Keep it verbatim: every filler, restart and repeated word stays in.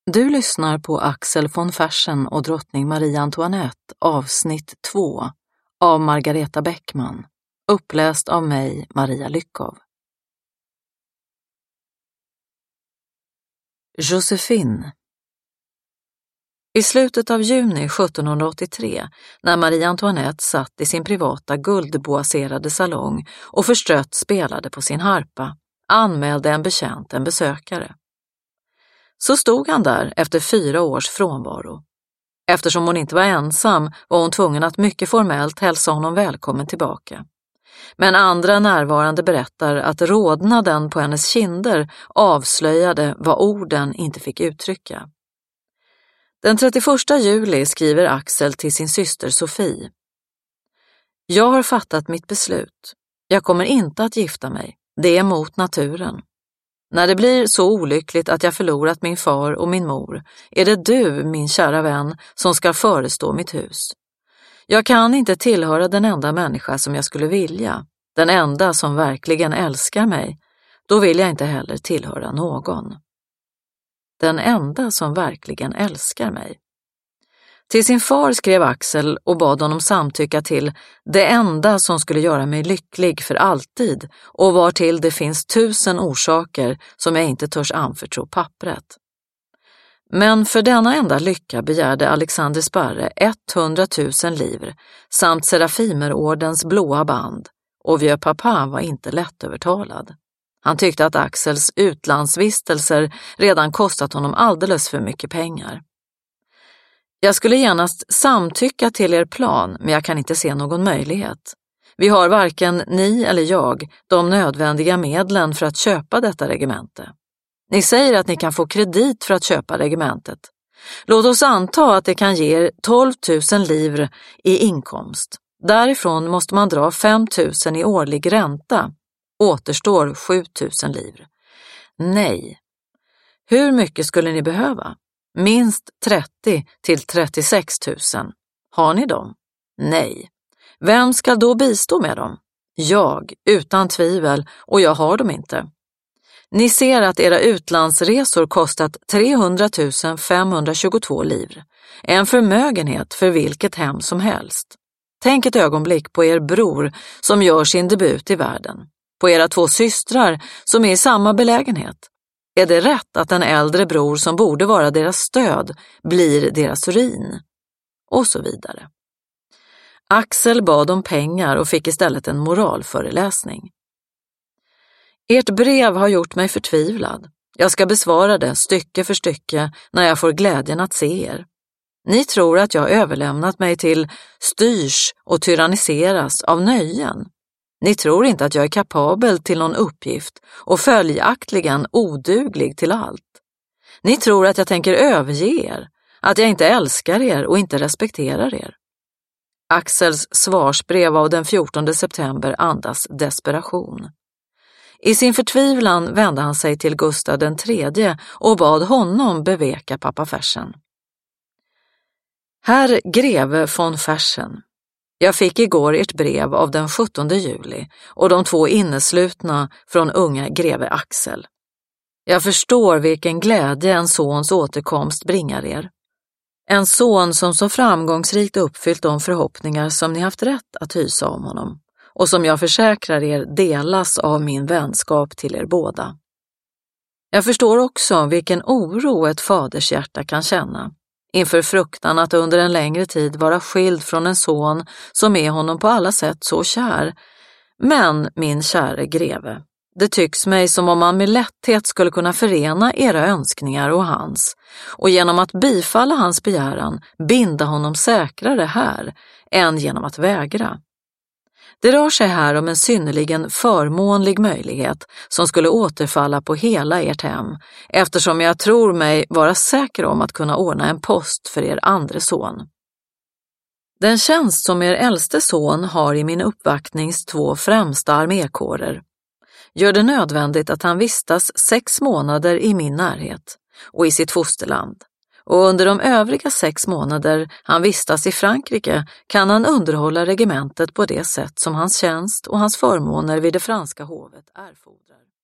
Du lyssnar på Axel von Fersen och drottning Marie Antoinette avsnitt två av Margareta Bäckman, uppläst av mig, Maria Lyckov. Josephine. I slutet av juni sjuttonhundraåttiotre, när Marie Antoinette satt i sin privata guldboaserade salong och förstrött spelade på sin harpa, anmälde en betjänt en besökare. Så stod han där efter fyra års frånvaro. Eftersom hon inte var ensam var hon tvungen att mycket formellt hälsa honom välkommen tillbaka. Men andra närvarande berättar att rodnaden på hennes kinder avslöjade vad orden inte fick uttrycka. Den trettioförsta juli skriver Axel till sin syster Sofie. Jag har fattat mitt beslut. Jag kommer inte att gifta mig. Det är mot naturen. När det blir så olyckligt att jag förlorat min far och min mor är det du, min kära vän, som ska förestå mitt hus. Jag kan inte tillhöra den enda människa som jag skulle vilja, den enda som verkligen älskar mig. Då vill jag inte heller tillhöra någon. Den enda som verkligen älskar mig. Till sin far skrev Axel och bad honom samtycka till det enda som skulle göra mig lycklig för alltid och var till det finns tusen orsaker som jag inte törs anförtro pappret. Men för denna enda lycka begärde Alexander Sparre etthundratusen livre samt Serafimerordens blåa band, och Vieux Papa var inte lättövertalad. Han tyckte att Axels utlandsvistelser redan kostat honom alldeles för mycket pengar. Jag skulle genast samtycka till er plan, men jag kan inte se någon möjlighet. Vi har varken ni eller jag de nödvändiga medlen för att köpa detta regemente. Ni säger att ni kan få kredit för att köpa regementet. Låt oss anta att det kan ge er tolv tusen livre i inkomst. Därifrån måste man dra fem tusen i årlig ränta. Återstår sju tusen livre. Nej. Hur mycket skulle ni behöva? Minst trettio till trettiosex tusen. Har ni dem? Nej. Vem ska då bistå med dem? Jag, utan tvivel, och jag har dem inte. Ni ser att era utlandsresor kostat trehundratusen femhundratjugotvå livre. En förmögenhet för vilket hem som helst. Tänk ett ögonblick på er bror som gör sin debut i världen. På era två systrar som är i samma belägenhet. Är det rätt att en äldre bror som borde vara deras stöd blir deras ruin? Och så vidare. Axel bad om pengar och fick istället en moralföreläsning. Ert brev har gjort mig förtvivlad. Jag ska besvara det stycke för stycke när jag får glädjen att se er. Ni tror att jag överlämnat mig till styrs och tyranniseras av nöjen. Ni tror inte att jag är kapabel till någon uppgift och följaktligen oduglig till allt. Ni tror att jag tänker överge er, att jag inte älskar er och inte respekterar er. Axels svarsbrev av den fjortonde september andas desperation. I sin förtvivlan vände han sig till Gustav den tredje och bad honom beveka pappa Fersen. Herr greve von Fersen. Jag fick igår ert brev av den sjuttonde juli och de två inneslutna från unga greve Axel. Jag förstår vilken glädje en sons återkomst bringar er. En son som så framgångsrikt uppfyllt de förhoppningar som ni haft rätt att hysa om honom och som jag försäkrar er delas av min vänskap till er båda. Jag förstår också vilken oro ett faders hjärta kan känna inför fruktan att under en längre tid vara skild från en son som är honom på alla sätt så kär. Men, min käre greve, det tycks mig som om man med lätthet skulle kunna förena era önskningar och hans, och genom att bifalla hans begäran binda honom säkrare här än genom att vägra. Det rör sig här om en synnerligen förmånlig möjlighet som skulle återfalla på hela ert hem, eftersom jag tror mig vara säker om att kunna ordna en post för er andre son. Den tjänst som er äldste son har i min uppvaktnings två främsta armékårer gör det nödvändigt att han vistas sex månader i min närhet och i sitt fosterland. Och under de övriga sex månader han vistas i Frankrike kan han underhålla regementet på det sätt som hans tjänst och hans förmåner vid det franska hovet erfordrar.